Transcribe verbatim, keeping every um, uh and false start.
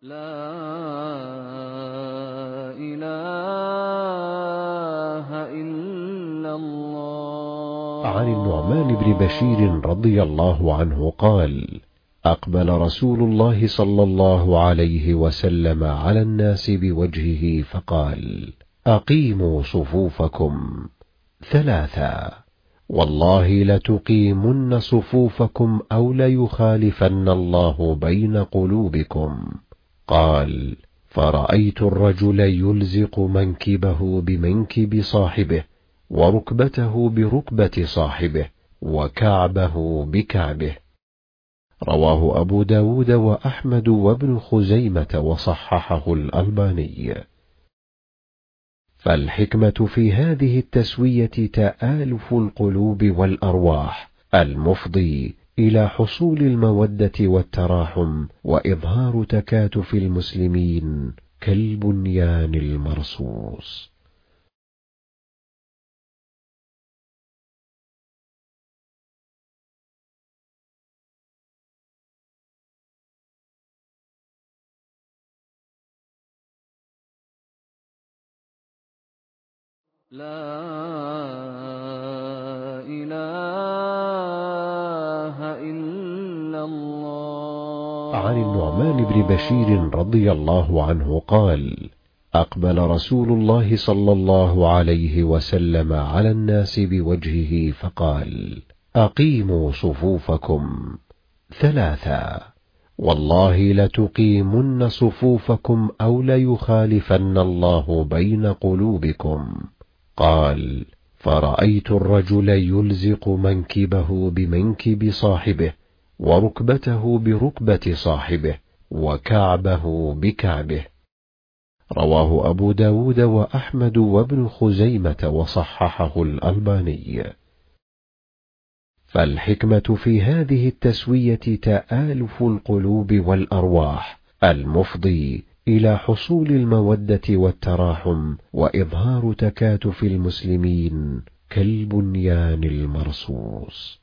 لا إله إلا الله. عن النعمان بن بشير رضي الله عنه قال: أقبل رسول الله صلى الله عليه وسلم على الناس بوجهه فقال: أقيموا صفوفكم ثلاثا، والله لتقيمن صفوفكم أو ليخالفن الله بين قلوبكم. قال: فرأيت الرجل يلزق منكبه بمنكب صاحبه، وركبته بركبة صاحبه، وكعبه بكعبه. رواه أبو داود وأحمد وابن خزيمة وصححه الألباني. فالحكمة في هذه التسوية تآلف القلوب والأرواح المفضي إلى حصول المودة والتراحم وإظهار تكاتف المسلمين كالبنيان المرصوص. لا إله إلا الله. عن النعمان بن بشير رضي الله عنه قال: أقبل رسول الله صلى الله عليه وسلم على الناس بوجهه فقال: أقيموا صفوفكم ثلاثا، والله لتقيمن صفوفكم أو ليخالفن الله بين قلوبكم. قال: فرأيت الرجل يلزق منكبه بمنكب صاحبه، وركبته بركبة صاحبه، وكعبه بكعبه. رواه أبو داود وأحمد وابن خزيمة وصححه الألباني. فالحكمة في هذه التسوية تآلف القلوب والأرواح المفضي إلى حصول المودة والتراحم وإظهار تكاتف المسلمين كالبنيان المرصوص.